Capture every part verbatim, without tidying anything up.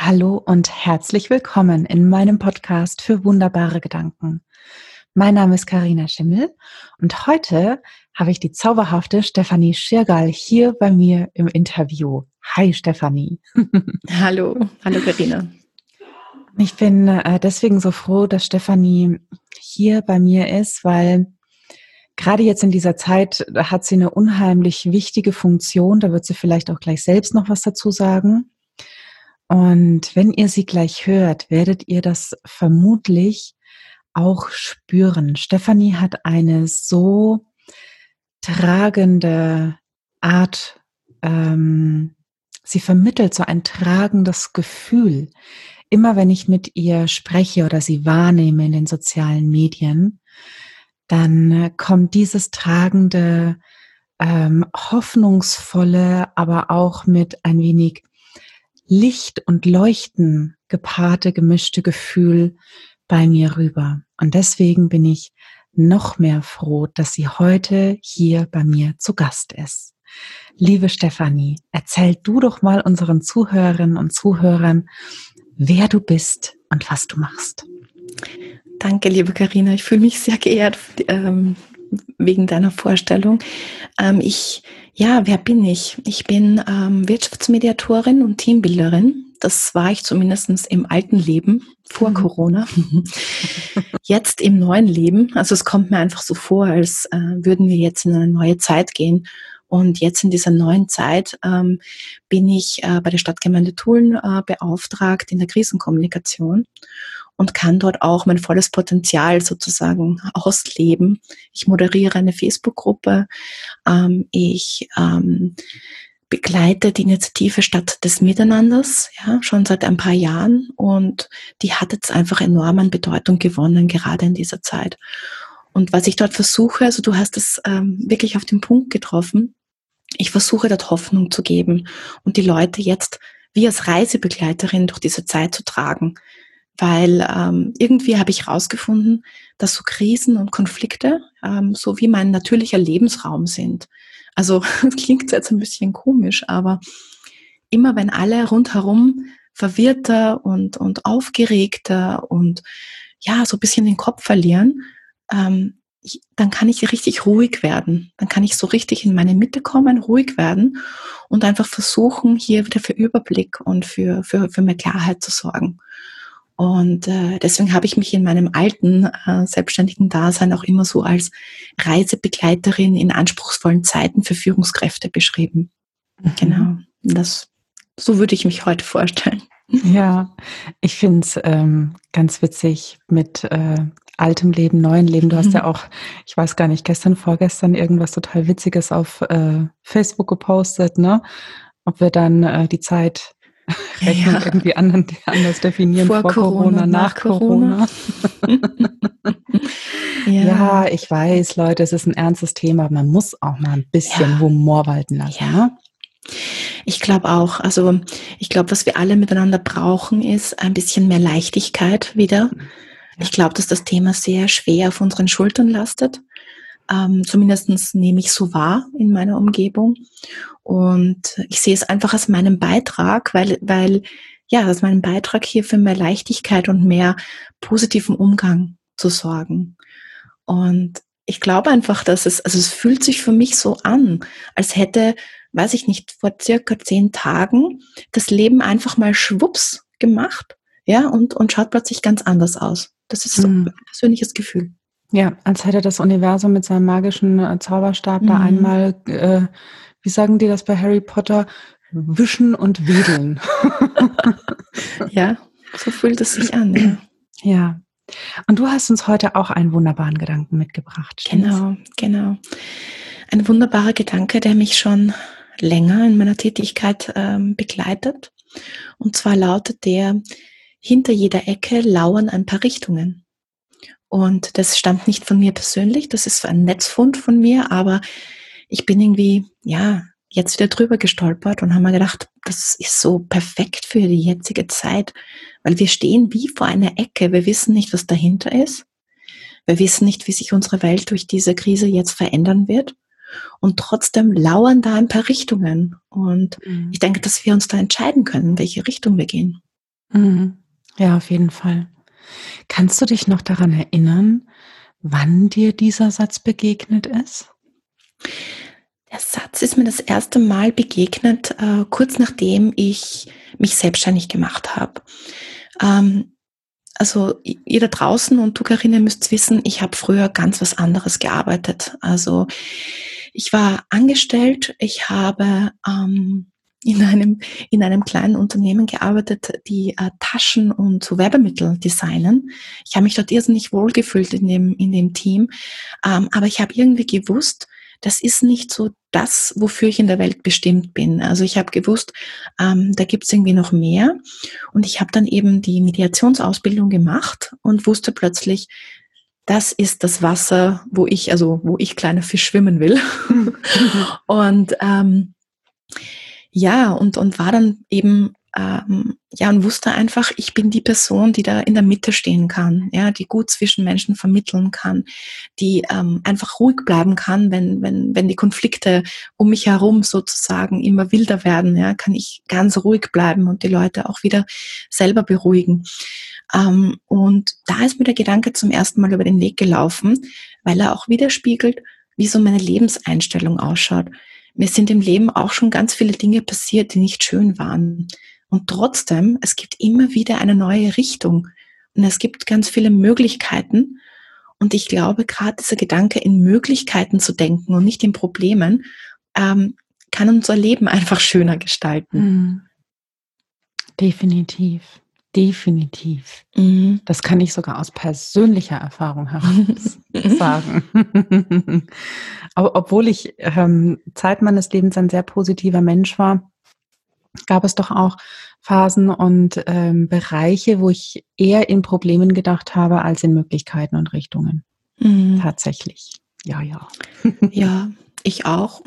Hallo und herzlich willkommen in meinem Podcast für wunderbare Gedanken. Mein Name ist Carina Schimmel und heute habe ich die zauberhafte Stefanie Schirgal hier bei mir im Interview. Hi Stefanie. Hallo, hallo Carina. Ich bin äh, deswegen so froh, dass Stefanie hier bei mir ist, weil gerade jetzt in dieser Zeit hat sie eine unheimlich wichtige Funktion. Da wird sie vielleicht auch gleich selbst noch was dazu sagen. Und wenn ihr sie gleich hört, werdet ihr das vermutlich auch spüren. Stefanie hat eine so tragende Art, ähm, sie vermittelt so ein tragendes Gefühl. Immer wenn ich mit ihr spreche oder sie wahrnehme in den sozialen Medien, dann kommt dieses tragende, ähm, hoffnungsvolle, aber auch mit ein wenig Licht und Leuchten gepaarte, gemischte Gefühl bei mir rüber. Und deswegen bin ich noch mehr froh, dass sie heute hier bei mir zu Gast ist. Liebe Stefanie, erzähl du doch mal unseren Zuhörerinnen und Zuhörern, wer du bist und was du machst. Danke, liebe Carina. Ich fühle mich sehr geehrt ähm, wegen deiner Vorstellung. Ähm, ich, ja, wer bin ich? Ich bin ähm, Wirtschaftsmediatorin und Teambuilderin. Das war ich zumindest im alten Leben vor mhm. Corona. Jetzt im neuen Leben. Also es kommt mir einfach so vor, als äh, würden wir jetzt in eine neue Zeit gehen. Und jetzt in dieser neuen Zeit ähm, bin ich äh, bei der Stadtgemeinde Tulln äh, beauftragt in der Krisenkommunikation und kann dort auch mein volles Potenzial sozusagen ausleben. Ich moderiere eine Facebook-Gruppe, ähm, ich ähm, begleite die Initiative Stadt des Miteinanders, ja, schon seit ein paar Jahren, und die hat jetzt einfach enorm an Bedeutung gewonnen, gerade in dieser Zeit. Und was ich dort versuche, also du hast es ähm, wirklich auf den Punkt getroffen, ich versuche dort Hoffnung zu geben und die Leute jetzt wie als Reisebegleiterin durch diese Zeit zu tragen. Weil ähm, irgendwie habe ich herausgefunden, dass so Krisen und Konflikte ähm, so wie mein natürlicher Lebensraum sind. Also das klingt jetzt ein bisschen komisch, aber immer wenn alle rundherum verwirrter und, und aufgeregter und ja, so ein bisschen den Kopf verlieren, ähm, ich, dann kann ich richtig ruhig werden. Dann kann ich so richtig in meine Mitte kommen, ruhig werden und einfach versuchen, hier wieder für Überblick und für, für, für mehr Klarheit zu sorgen. Und äh, deswegen habe ich mich in meinem alten äh, selbstständigen Dasein auch immer so als Reisebegleiterin in anspruchsvollen Zeiten für Führungskräfte beschrieben. Mhm. Genau, das, so würde ich mich heute vorstellen. Ja, ich finde es ähm, ganz witzig mit äh, altem Leben, neuem Leben. Du hast ja auch, ich weiß gar nicht, gestern, vorgestern irgendwas total Witziges auf äh, Facebook gepostet, ne? Ob wir dann äh, die Zeit Rechnung ja. irgendwie anders, anders definieren, vor, vor Corona, Corona, nach, nach Corona. Corona. ja. ja, ich weiß, Leute, es ist ein ernstes Thema. Man muss auch mal ein bisschen ja. Humor walten lassen. Ja. Ne? Ich glaube auch, also ich glaube, was wir alle miteinander brauchen, ist ein bisschen mehr Leichtigkeit wieder. Ja. Ich glaube, dass das Thema sehr schwer auf unseren Schultern lastet. Ähm, zumindest nehme ich so wahr in meiner Umgebung. Und ich sehe es einfach als meinen Beitrag, weil, weil, ja, als meinen Beitrag hier für mehr Leichtigkeit und mehr positiven Umgang zu sorgen. Und ich glaube einfach, dass es, also es fühlt sich für mich so an, als hätte, weiß ich nicht, vor circa zehn Tagen das Leben einfach mal schwupps gemacht, ja, und, und schaut plötzlich ganz anders aus. Das ist so mhm. mein persönliches Gefühl. Ja, als hätte das Universum mit seinem magischen äh, Zauberstab mhm. da einmal, äh, wie sagen die das bei Harry Potter, wischen und wedeln. Ja, so fühlt es sich an. Ja. ja. Und du hast uns heute auch einen wunderbaren Gedanken mitgebracht. Stimmt's? Genau, genau. Ein wunderbarer Gedanke, der mich schon länger in meiner Tätigkeit ähm, begleitet. Und zwar lautet der: Hinter jeder Ecke lauern ein paar Richtungen. Und das stammt nicht von mir persönlich, das ist ein Netzfund von mir, aber ich bin irgendwie, ja, jetzt wieder drüber gestolpert und habe mir gedacht, das ist so perfekt für die jetzige Zeit, weil wir stehen wie vor einer Ecke, wir wissen nicht, was dahinter ist, wir wissen nicht, wie sich unsere Welt durch diese Krise jetzt verändern wird, und trotzdem lauern da ein paar Richtungen, und mhm. ich denke, dass wir uns da entscheiden können, in welche Richtung wir gehen. Mhm. Ja, auf jeden Fall. Kannst du dich noch daran erinnern, wann dir dieser Satz begegnet ist? Der Satz ist mir das erste Mal begegnet, äh, kurz nachdem ich mich selbstständig gemacht habe. Ähm, also ihr da draußen und du, Carina, müsst wissen, ich habe früher ganz was anderes gearbeitet. Also ich war angestellt, ich habe ähm, in einem, in einem kleinen Unternehmen gearbeitet, die äh, Taschen und so Werbemittel designen. Ich habe mich dort irrsinnig wohlgefühlt in dem, in dem Team, ähm, aber ich habe irgendwie gewusst, das ist nicht so das, wofür ich in der Welt bestimmt bin. Also ich habe gewusst, ähm, da gibt es irgendwie noch mehr. Und ich habe dann eben die Mediationsausbildung gemacht und wusste plötzlich, das ist das Wasser, wo ich, also wo ich kleiner Fisch schwimmen will. und ähm, ja, und, und war dann eben, ähm, ja, und wusste einfach, ich bin die Person, die da in der Mitte stehen kann, ja, die gut zwischen Menschen vermitteln kann, die ähm, einfach ruhig bleiben kann, wenn, wenn, wenn die Konflikte um mich herum sozusagen immer wilder werden, ja, kann ich ganz ruhig bleiben und die Leute auch wieder selber beruhigen. Ähm, und da ist mir der Gedanke zum ersten Mal über den Weg gelaufen, weil er auch widerspiegelt, wie so meine Lebenseinstellung ausschaut. Mir sind im Leben auch schon ganz viele Dinge passiert, die nicht schön waren. Und trotzdem, es gibt immer wieder eine neue Richtung. Und es gibt ganz viele Möglichkeiten. Und ich glaube, gerade dieser Gedanke, in Möglichkeiten zu denken und nicht in Problemen, ähm, kann unser Leben einfach schöner gestalten. Mhm. Definitiv. Definitiv. Mhm. Das kann ich sogar aus persönlicher Erfahrung heraus sagen. Aber obwohl ich ähm, Zeit meines Lebens ein sehr positiver Mensch war, gab es doch auch Phasen und ähm, Bereiche, wo ich eher in Problemen gedacht habe als in Möglichkeiten und Richtungen. Mhm. Tatsächlich. Ja, ja. Ja, ich auch.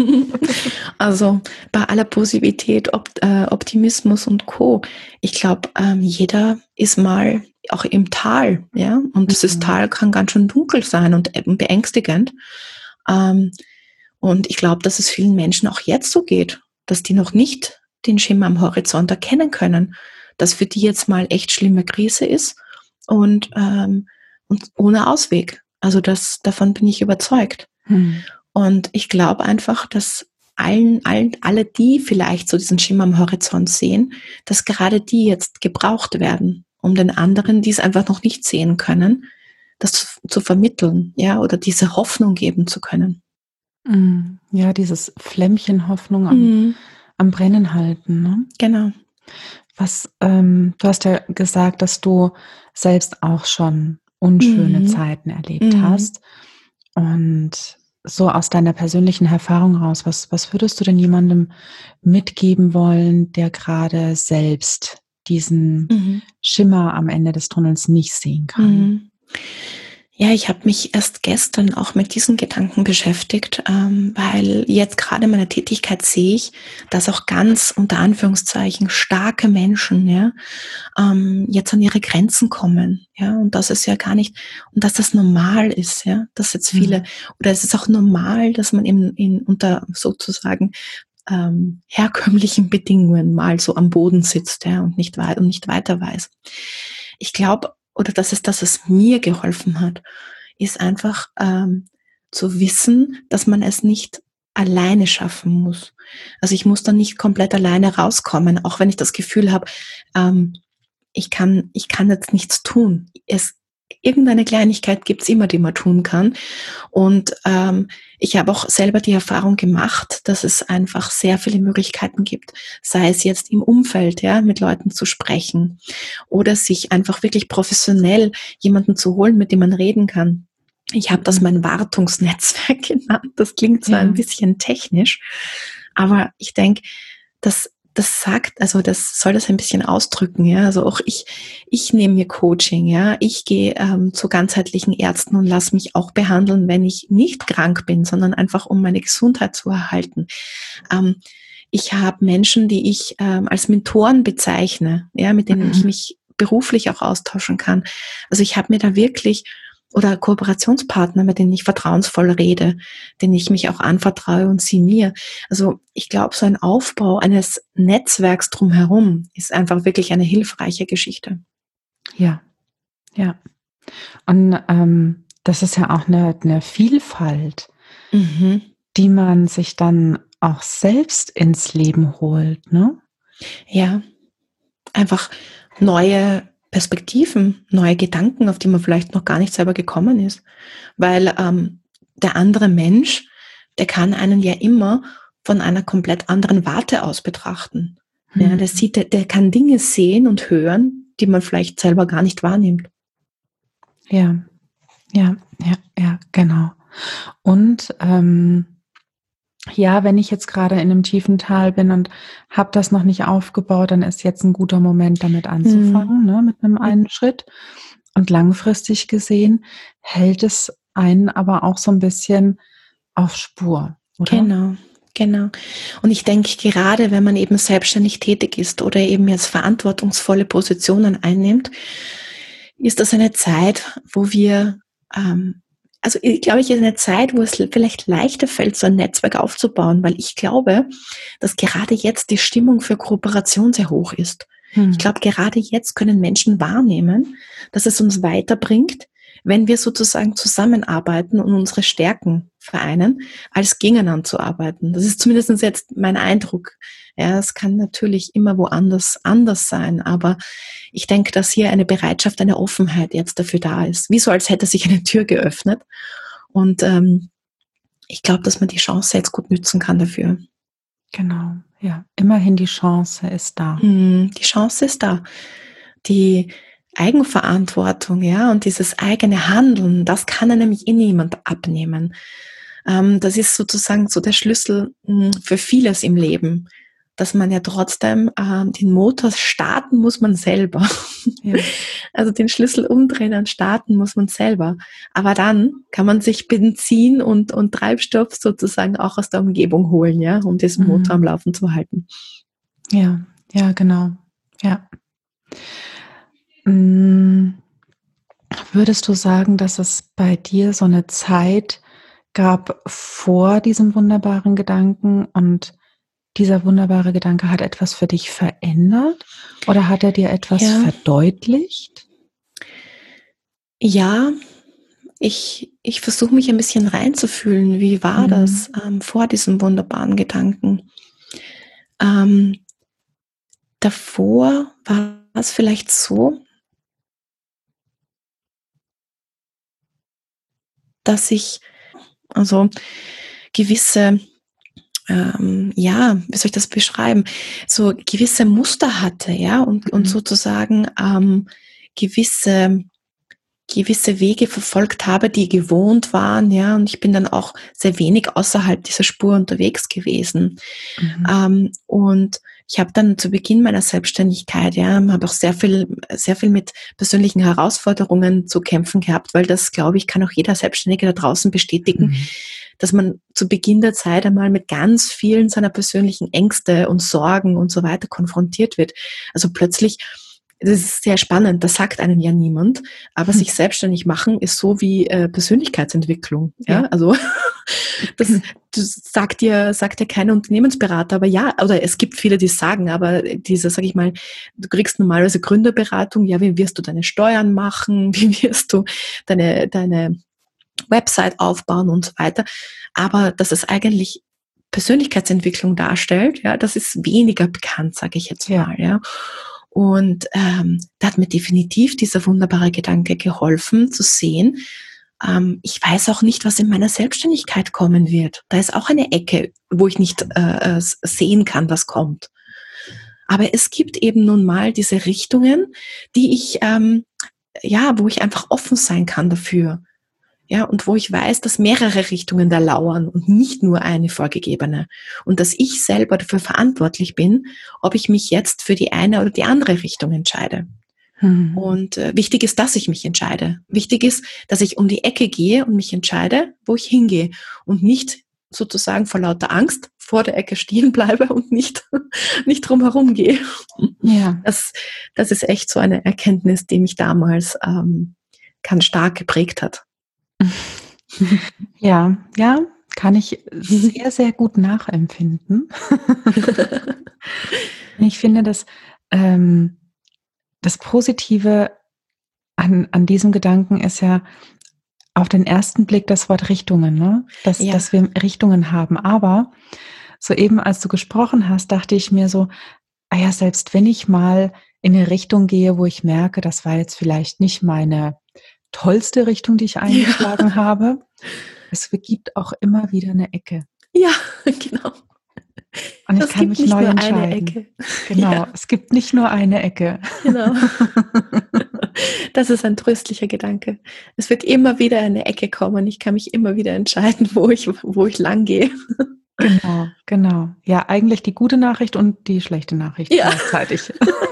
Also bei aller Positivität, Opt äh, Optimismus und Co. Ich glaube, ähm, jeder ist mal auch im Tal, ja. Und dieses Mhm. Tal kann ganz schön dunkel sein und beängstigend. Ähm, und ich glaube, dass es vielen Menschen auch jetzt so geht, dass die noch nicht den Schimmer am Horizont erkennen können, dass für die jetzt mal echt schlimme Krise ist und, ähm, und ohne Ausweg. Also das, davon bin ich überzeugt. Mhm. Und ich glaube einfach, dass allen, allen, alle, die vielleicht so diesen Schimmer am Horizont sehen, dass gerade die jetzt gebraucht werden, um den anderen, die es einfach noch nicht sehen können, das zu, zu vermitteln, ja, oder diese Hoffnung geben zu können. Mhm. Ja, dieses Flämmchen Hoffnung am, Mhm. am Brennen halten, ne? Genau. Was, ähm, du hast ja gesagt, dass du selbst auch schon unschöne Mhm. Zeiten erlebt Mhm. hast. Und so aus deiner persönlichen Erfahrung raus, was, was würdest du denn jemandem mitgeben wollen, der gerade selbst diesen Mhm. Schimmer am Ende des Tunnels nicht sehen kann? Mhm. Ja, ich habe mich erst gestern auch mit diesen Gedanken beschäftigt, ähm, weil jetzt gerade in meiner Tätigkeit sehe ich, dass auch ganz unter Anführungszeichen starke Menschen, ja, ähm, jetzt an ihre Grenzen kommen, ja, und dass es ja gar nicht, und dass das normal ist, ja, dass jetzt viele, Mhm. oder es ist auch normal, dass man in, in unter sozusagen ähm, herkömmlichen Bedingungen mal so am Boden sitzt, ja, und nicht weit und nicht weiter weiß. Ich glaube, oder das ist, dass es mir geholfen hat, ist einfach ähm, zu wissen, dass man es nicht alleine schaffen muss. Also ich muss dann nicht komplett alleine rauskommen, auch wenn ich das Gefühl habe, ähm, ich kann, ich kann jetzt nichts tun. Es, irgendeine Kleinigkeit gibt's immer, die man tun kann. Und ähm, ich habe auch selber die Erfahrung gemacht, dass es einfach sehr viele Möglichkeiten gibt, sei es jetzt im Umfeld, ja, mit Leuten zu sprechen oder sich einfach wirklich professionell jemanden zu holen, mit dem man reden kann. Ich habe das mein Wartungsnetzwerk genannt. Das klingt zwar Ja. ein bisschen technisch, aber ich denke, dass das sagt, also das soll das ein bisschen ausdrücken, ja. Also auch ich, ich nehme mir Coaching, ja. Ich gehe ähm, zu ganzheitlichen Ärzten und lasse mich auch behandeln, wenn ich nicht krank bin, sondern einfach um meine Gesundheit zu erhalten. Ähm, ich habe Menschen, die ich ähm, als Mentoren bezeichne, ja, mit denen ich Mhm. mich beruflich auch austauschen kann. Also ich habe mir da wirklich oder Kooperationspartner, mit denen ich vertrauensvoll rede, denen ich mich auch anvertraue und sie mir. Also ich glaube, so ein Aufbau eines Netzwerks drumherum ist einfach wirklich eine hilfreiche Geschichte. Ja, ja. Und ähm, das ist ja auch eine, eine Vielfalt, Mhm. die man sich dann auch selbst ins Leben holt, ne? Ja, einfach neue Perspektiven, neue Gedanken, auf die man vielleicht noch gar nicht selber gekommen ist. Weil ähm, der andere Mensch, der kann einen ja immer von einer komplett anderen Warte aus betrachten. Ja, der Mhm. sieht, der, der kann Dinge sehen und hören, die man vielleicht selber gar nicht wahrnimmt. Ja, ja, ja, ja, genau. Und ähm, ja, wenn ich jetzt gerade in einem tiefen Tal bin und habe das noch nicht aufgebaut, dann ist jetzt ein guter Moment, damit Mhm. anzufangen, ne, mit einem einen Schritt. Und langfristig gesehen hält es einen aber auch so ein bisschen auf Spur, oder? Genau, genau. Und ich denke, gerade wenn man eben selbstständig tätig ist oder eben jetzt verantwortungsvolle Positionen einnimmt, ist das eine Zeit, wo wir, ähm, also ich glaube, ich ist eine Zeit, wo es vielleicht leichter fällt, so ein Netzwerk aufzubauen, weil ich glaube, dass gerade jetzt die Stimmung für Kooperation sehr hoch ist. Ich Mhm. glaube, gerade jetzt können Menschen wahrnehmen, dass es uns weiterbringt, wenn wir sozusagen zusammenarbeiten und unsere Stärken vereinen, als gegeneinander zu arbeiten. Das ist zumindest jetzt mein Eindruck. Ja, es kann natürlich immer woanders anders sein, aber ich denke, dass hier eine Bereitschaft, eine Offenheit jetzt dafür da ist. Wie so, als hätte sich eine Tür geöffnet. Und ähm, ich glaube, dass man die Chance jetzt gut nützen kann dafür. Genau, ja. Immerhin die Chance ist da. Hm, die Chance ist da. Die Eigenverantwortung, ja, und dieses eigene Handeln, das kann einem nämlich eh niemand abnehmen. Ähm, das ist sozusagen so der Schlüssel mh, für vieles im Leben, dass man ja trotzdem ähm, den Motor starten muss man selber. Ja. Also den Schlüssel umdrehen und starten muss man selber. Aber dann kann man sich Benzin und, und Treibstoff sozusagen auch aus der Umgebung holen, ja, um diesen Motor am Mhm. Laufen zu halten. Ja, ja, genau. Ja. Hm, würdest du sagen, dass es bei dir so eine Zeit gab vor diesem wunderbaren Gedanken und dieser wunderbare Gedanke hat etwas für dich verändert oder hat er dir etwas Ja, verdeutlicht? ja, ich, ich versuche mich ein bisschen reinzufühlen. Wie war Mhm. das ähm, vor diesem wunderbaren Gedanken? Ähm, davor war es vielleicht so, dass ich also gewisse, ähm, ja, wie soll ich das beschreiben, so gewisse Muster hatte, ja, und, und Mhm. sozusagen ähm, gewisse gewisse Wege verfolgt habe, die gewohnt waren, ja, und ich bin dann auch sehr wenig außerhalb dieser Spur unterwegs gewesen. Mhm. Ähm, und ich habe dann zu Beginn meiner Selbstständigkeit, ja, habe auch sehr viel, sehr viel mit persönlichen Herausforderungen zu kämpfen gehabt, weil das, glaube ich, kann auch jeder Selbstständige da draußen bestätigen, Mhm. dass man zu Beginn der Zeit einmal mit ganz vielen seiner persönlichen Ängste und Sorgen und so weiter konfrontiert wird. Also plötzlich, das ist sehr spannend, das sagt einem ja niemand, aber sich selbstständig machen ist so wie äh, Persönlichkeitsentwicklung. Ja, Ja. also das, das sagt dir, sagt dir kein Unternehmensberater, aber ja, oder es gibt viele, die es sagen, aber diese, sag ich mal, du kriegst normalerweise Gründerberatung, ja, wie wirst du deine Steuern machen, wie wirst du deine, deine Website aufbauen und so weiter. Aber dass es eigentlich Persönlichkeitsentwicklung darstellt, ja, das ist weniger bekannt, sage ich jetzt Ja. mal, ja. Und ähm, da hat mir definitiv dieser wunderbare Gedanke geholfen, zu sehen, ähm, ich weiß auch nicht, was in meiner Selbstständigkeit kommen wird. Da ist auch eine Ecke, wo ich nicht äh, sehen kann, was kommt. Aber es gibt eben nun mal diese Richtungen, die ich, ähm, ja, wo ich einfach offen sein kann dafür. Ja, und wo ich weiß, dass mehrere Richtungen da lauern und nicht nur eine vorgegebene. Und dass ich selber dafür verantwortlich bin, ob ich mich jetzt für die eine oder die andere Richtung entscheide. Mhm. Und äh, wichtig ist, dass ich mich entscheide. Wichtig ist, dass ich um die Ecke gehe und mich entscheide, wo ich hingehe. Und nicht sozusagen vor lauter Angst vor der Ecke stehen bleibe und nicht, nicht drumherum gehe. Ja. Das, das ist echt so eine Erkenntnis, die mich damals ähm, ganz stark geprägt hat. Ja, ja, kann ich sehr, sehr gut nachempfinden. Ich finde, dass ähm, das Positive an, an diesem Gedanken ist ja auf den ersten Blick das Wort Richtungen, ne? Dass, Ja. dass wir Richtungen haben. Aber soeben, als du gesprochen hast, dachte ich mir so, ah ja, selbst wenn ich mal in eine Richtung gehe, wo ich merke, das war jetzt vielleicht nicht meine tollste Richtung, die ich eingeschlagen Ja. habe, es gibt auch immer wieder eine Ecke. Ja, genau. Und ich Es kann gibt mich nicht neu nur eine entscheiden. Ecke. Genau, Ja, es gibt nicht nur eine Ecke. genau. Das ist ein tröstlicher Gedanke. Es wird immer wieder eine Ecke kommen. Ich kann mich immer wieder entscheiden, wo ich, wo ich lang gehe. Genau, genau. Ja, eigentlich die gute Nachricht und die schlechte Nachricht Ja. gleichzeitig.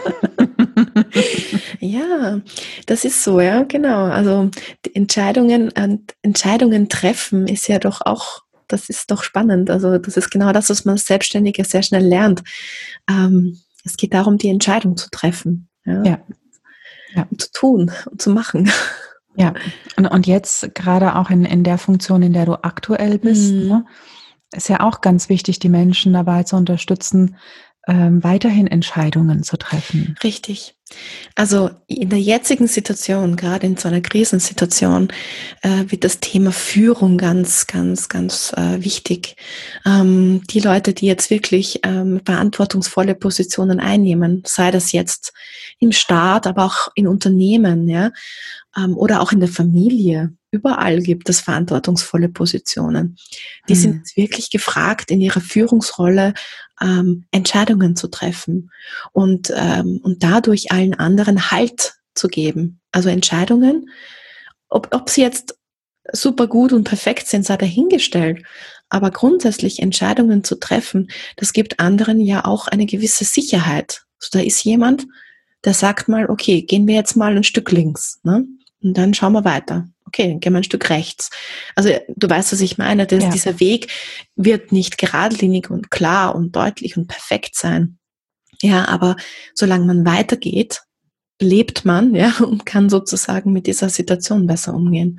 Ja, das ist so, ja, genau. Also die Entscheidungen, und Entscheidungen treffen ist ja doch auch, das ist doch spannend. Also das ist genau das, was man als Selbstständiger sehr schnell lernt. Ähm, es geht darum, die Entscheidung zu treffen, ja, Ja, ja, und zu tun und zu machen. ja. Und, und jetzt gerade auch in, in der Funktion, in der du aktuell bist, ne, Mhm. ist ja auch ganz wichtig, die Menschen dabei zu unterstützen, ähm, weiterhin Entscheidungen zu treffen. Richtig. Also in der jetzigen Situation, gerade in so einer Krisensituation, äh, wird das Thema Führung ganz, ganz, ganz äh, wichtig. Ähm, die Leute, die jetzt wirklich ähm, verantwortungsvolle Positionen einnehmen, sei das jetzt im Staat, aber auch in Unternehmen, ja, ähm, oder auch in der Familie. Überall gibt es verantwortungsvolle Positionen. Die sind Hm. jetzt wirklich gefragt, in ihrer Führungsrolle ähm, Entscheidungen zu treffen und, ähm, und dadurch allen anderen Halt zu geben. Also Entscheidungen, ob, ob sie jetzt super gut und perfekt sind, sei dahingestellt. Aber grundsätzlich Entscheidungen zu treffen, das gibt anderen ja auch eine gewisse Sicherheit. Also da ist jemand, der sagt mal, okay, gehen wir jetzt mal ein Stück links, ne? Und dann schauen wir weiter. Okay, dann gehen wir ein Stück rechts. Also du weißt, was ich meine. Dass Ja, dieser Weg wird nicht geradlinig und klar und deutlich und perfekt sein. Ja, aber solange man weitergeht, lebt man, ja, und kann sozusagen mit dieser Situation besser umgehen.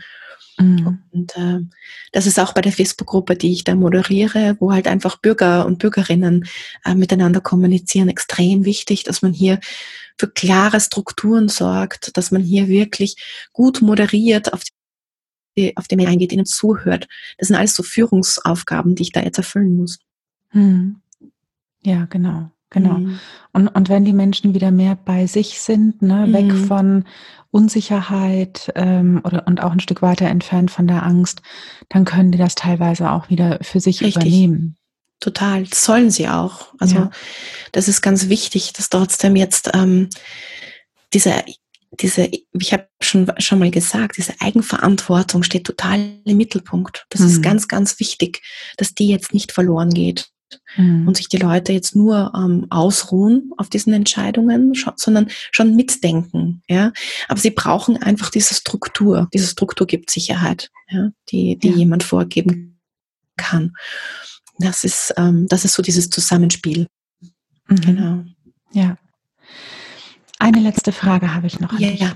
hm. Und äh, das ist auch bei der Facebook-Gruppe, die ich da moderiere, wo halt einfach Bürger und Bürgerinnen äh, miteinander kommunizieren, extrem wichtig, dass man hier für klare Strukturen sorgt, dass man hier wirklich gut moderiert, auf die, auf die Mail eingeht, ihnen zuhört. Das sind alles so Führungsaufgaben, die ich da jetzt erfüllen muss. Hm. Ja, genau, genau. Mhm. Und, und wenn die Menschen wieder mehr bei sich sind, ne, weg Mhm. von Unsicherheit ähm, oder und auch ein Stück weiter entfernt von der Angst, dann können die das teilweise auch wieder für sich Richtig, übernehmen. total. Das sollen sie auch. Also Ja. das ist ganz wichtig, dass trotzdem jetzt ähm, diese, diese, ich habe schon, schon mal gesagt, diese Eigenverantwortung steht total im Mittelpunkt. Das ist Hm. ganz, ganz wichtig, dass die jetzt nicht verloren geht und Hm. sich die Leute jetzt nur ähm, ausruhen auf diesen Entscheidungen, schon, sondern schon mitdenken. Ja? Aber sie brauchen einfach diese Struktur. Diese Struktur gibt Sicherheit, ja? die, die Ja. jemand vorgeben kann. Das ist, ähm, das ist so dieses Zusammenspiel. Mhm. Genau. Ja. Eine letzte Frage habe ich noch an Ja, dich. ja.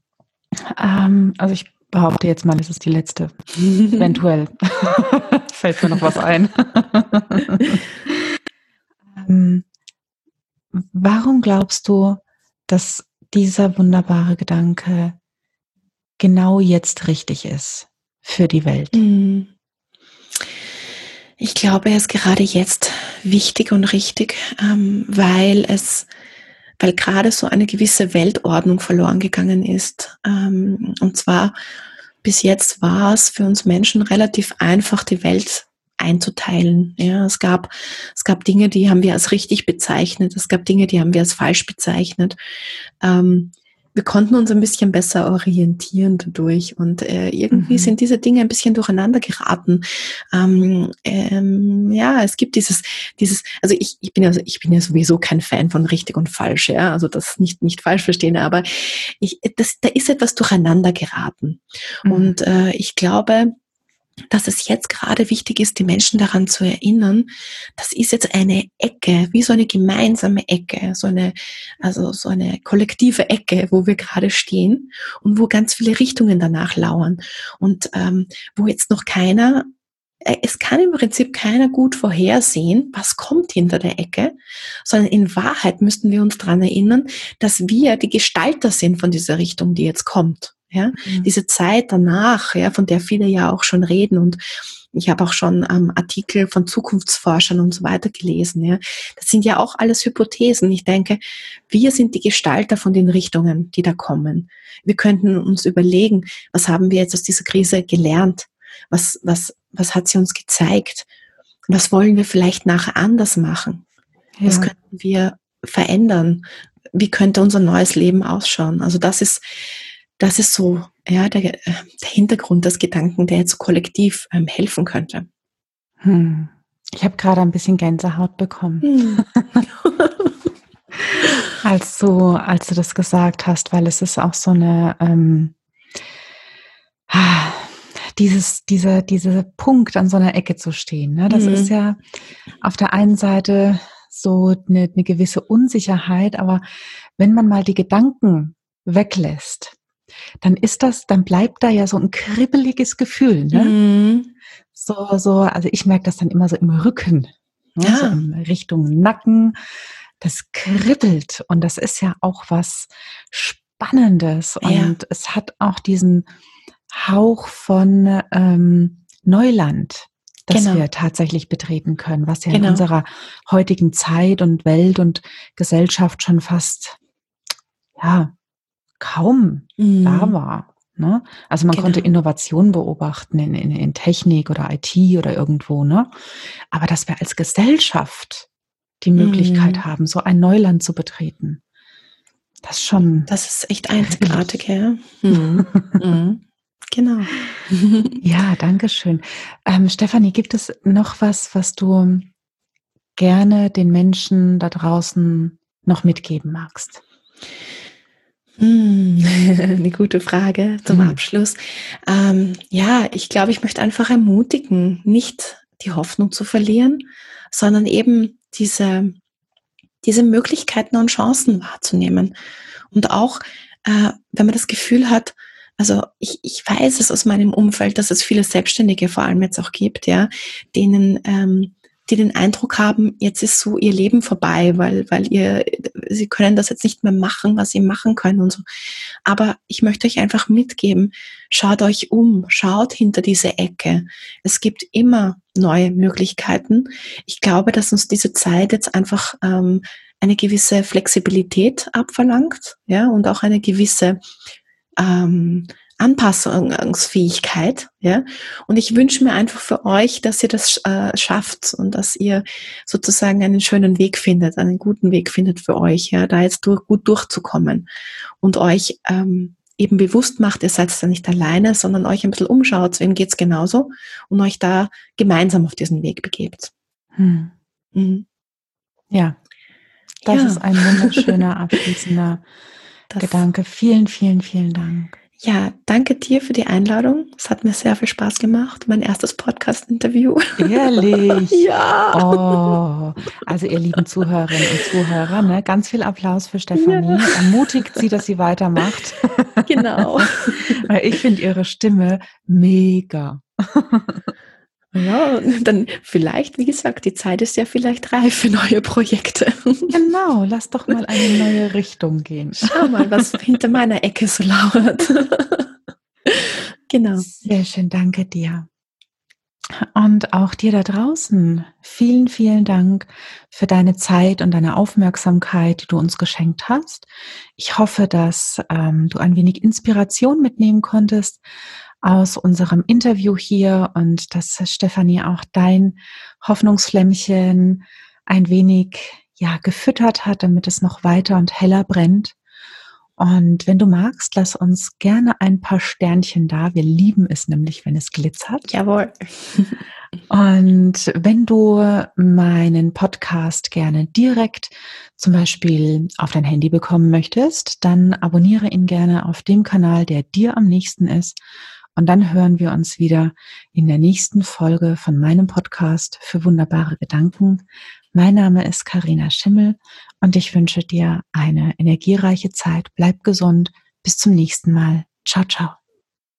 Ähm, also ich behaupte jetzt mal, es ist die letzte. Eventuell fällt mir noch was ein. ähm, Warum glaubst du, dass dieser wunderbare Gedanke genau jetzt richtig ist für die Welt? Hm. Ich glaube, er ist gerade jetzt wichtig und richtig, ähm, weil es, weil gerade so eine gewisse Weltordnung verloren gegangen ist. Ähm, und zwar bis jetzt war es für uns Menschen relativ einfach, die Welt einzuteilen. Ja, es gab, es gab Dinge, die haben wir als richtig bezeichnet. Es gab Dinge, die haben wir als falsch bezeichnet. Ähm, wir konnten uns ein bisschen besser orientieren dadurch und äh, irgendwie Mhm. sind diese Dinge ein bisschen durcheinander geraten. Ähm, ähm, ja, es gibt dieses, dieses, also ich, ich bin ja, ich bin ja sowieso kein Fan von richtig und falsch, ja, also das nicht, nicht falsch verstehen, aber ich, das, da ist etwas durcheinander geraten. Mhm. Und äh, ich glaube, dass es jetzt gerade wichtig ist, die Menschen daran zu erinnern, das ist jetzt eine Ecke, wie so eine gemeinsame Ecke, so eine, also so eine kollektive Ecke, wo wir gerade stehen und wo ganz viele Richtungen danach lauern und ähm, wo jetzt noch keiner, äh, es kann im Prinzip keiner gut vorhersehen, was kommt hinter der Ecke, sondern in Wahrheit müssten wir uns daran erinnern, dass wir die Gestalter sind von dieser Richtung, die jetzt kommt. Ja, mhm. Diese Zeit danach, ja, von der viele ja auch schon reden, und ich habe auch schon ähm, Artikel von Zukunftsforschern und so weiter gelesen. Ja, das sind ja auch alles Hypothesen. Ich denke, wir sind die Gestalter von den Richtungen, die da kommen. Wir könnten uns überlegen, was haben wir jetzt aus dieser Krise gelernt? Was, was, was hat sie uns gezeigt? Was wollen wir vielleicht nachher anders machen? Ja. Was könnten wir verändern? Wie könnte unser neues Leben ausschauen? Also das ist Das ist so, ja, der, der Hintergrund des Gedanken, der jetzt so kollektiv ähm, helfen könnte. Hm. Ich habe gerade ein bisschen Gänsehaut bekommen, hm. als du, als du das gesagt hast, weil es ist auch so eine, ähm, dieses, dieser, dieser Punkt an so einer Ecke zu stehen. Ne? Das hm. ist ja auf der einen Seite so eine, eine gewisse Unsicherheit, aber wenn man mal die Gedanken weglässt, dann ist das, dann bleibt da ja so ein kribbeliges Gefühl, ne? Mhm. So, so, also ich merke das dann immer so im Rücken, ne? Ja. So in Richtung Nacken. Das kribbelt und das ist ja auch was Spannendes und ja. Es hat auch diesen Hauch von ähm, Neuland, das genau. wir tatsächlich betreten können, was ja genau. in unserer heutigen Zeit und Welt und Gesellschaft schon fast, ja, kaum mm. da war. Ne? Also man genau. konnte Innovation beobachten in, in, in Technik oder I T oder irgendwo, ne? Aber dass wir als Gesellschaft die Möglichkeit mm. haben, so ein Neuland zu betreten, das schon. Das ist echt einzigartig, ja. Mm. mm. Genau. Ja, danke schön. Ähm, Stefanie, gibt es noch was, was du gerne den Menschen da draußen noch mitgeben magst? Hm, eine gute Frage zum hm. Abschluss. Ähm, ja, ich glaube, ich möchte einfach ermutigen, nicht die Hoffnung zu verlieren, sondern eben diese, diese Möglichkeiten und Chancen wahrzunehmen. Und auch, äh, wenn man das Gefühl hat, also ich, ich weiß es aus meinem Umfeld, dass es viele Selbstständige vor allem jetzt auch gibt, ja, denen ähm, die den Eindruck haben, jetzt ist so ihr Leben vorbei, weil, weil ihr, sie können das jetzt nicht mehr machen, was sie machen können und so. Aber ich möchte euch einfach mitgeben, schaut euch um, schaut hinter diese Ecke. Es gibt immer neue Möglichkeiten. Ich glaube, dass uns diese Zeit jetzt einfach ähm, eine gewisse Flexibilität abverlangt, ja, und auch eine gewisse ähm, Anpassungsfähigkeit, ja. Und ich wünsche mir einfach für euch, dass ihr das äh, schafft und dass ihr sozusagen einen schönen Weg findet, einen guten Weg findet für euch, ja, da jetzt durch, gut durchzukommen und euch ähm, eben bewusst macht, ihr seid da nicht alleine, sondern euch ein bisschen umschaut, wem geht's genauso und euch da gemeinsam auf diesen Weg begebt. Hm. Mhm. Ja, das ja. ist ein wunderschöner abschließender das Gedanke. Vielen, vielen, vielen Dank. Ja, danke dir für die Einladung. Es hat mir sehr viel Spaß gemacht. Mein erstes Podcast-Interview. Ehrlich? Ja. Oh, also ihr lieben Zuhörerinnen und Zuhörer, ne, ganz viel Applaus für Stefanie. Ja. Ermutigt sie, dass sie weitermacht. Genau. Weil ich finde ihre Stimme mega. Ja, dann vielleicht, wie gesagt, die Zeit ist ja vielleicht reif für neue Projekte. Genau, lass doch mal eine neue Richtung gehen. Schau mal, was hinter meiner Ecke so lauert. Genau. Sehr schön, danke dir. Und auch dir da draußen, vielen, vielen Dank für deine Zeit und deine Aufmerksamkeit, die du uns geschenkt hast. Ich hoffe, dass ähm, du ein wenig Inspiration mitnehmen konntest aus unserem Interview hier und dass Stefanie auch dein Hoffnungsflämmchen ein wenig ja gefüttert hat, damit es noch weiter und heller brennt. Und wenn du magst, lass uns gerne ein paar Sternchen da. Wir lieben es nämlich, wenn es glitzert. Jawohl. Und wenn du meinen Podcast gerne direkt zum Beispiel auf dein Handy bekommen möchtest, dann abonniere ihn gerne auf dem Kanal, der dir am nächsten ist. Und dann hören wir uns wieder in der nächsten Folge von meinem Podcast für wunderbare Gedanken. Mein Name ist Carina Schimmel und ich wünsche dir eine energiereiche Zeit. Bleib gesund. Bis zum nächsten Mal. Ciao, ciao.